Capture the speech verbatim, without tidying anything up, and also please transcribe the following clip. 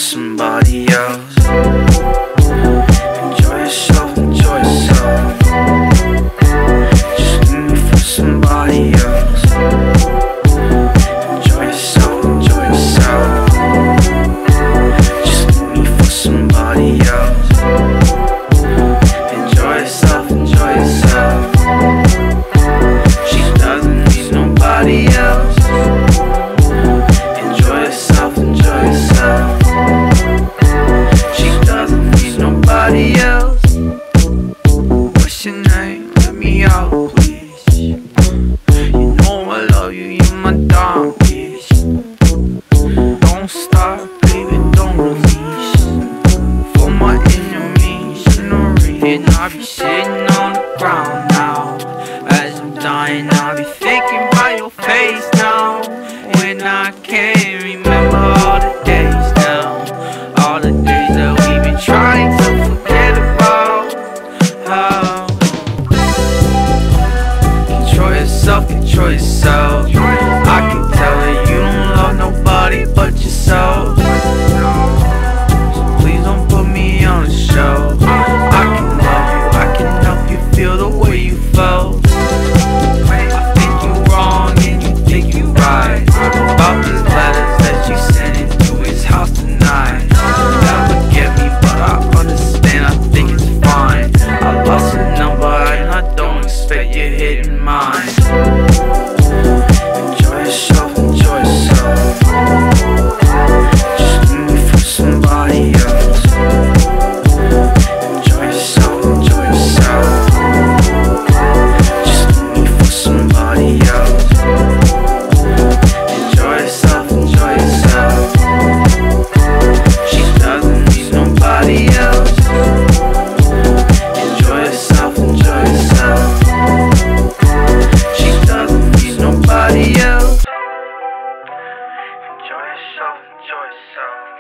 somebody else. Enjoy yourself, enjoy yourself. Just leave me for somebody else. Enjoy yourself, enjoy yourself. Just leave me for somebody else. Enjoy yourself, enjoy yourself. She doesn't need nobody else. Enjoy yourself, enjoy yourself. She doesn't need nobody else. What's your name? Let me out, please. You know I love you, you're my dog, bitch. Don't stop, baby, don't release. For my enemies, you know, reading, I'll be sitting on the ground now. As I'm dying, I'll be thinking about your face now. When I can't remember all the days now, all the days that we've been trying to forget about. How control yourself, control yourself. I can tell that you don't love nobody but yourself. So please don't put me on a show. I can love you, I can help you feel the way you felt. I think you wrong and you think you right about these letters that you sent into his house tonight. Never get me, but I understand, I think it's fine. I lost your number and I don't expect you hitting mine. Enjoy yourself, enjoy yourself. Just leave me for somebody else. Enjoy yourself, enjoy yourself. Just leave me for somebody else. Enjoy yourself, enjoy yourself. She doesn't need nobody else. Enjoy yourself, enjoy yourself. She doesn't need nobody else. Enjoy yourself, enjoy yourself.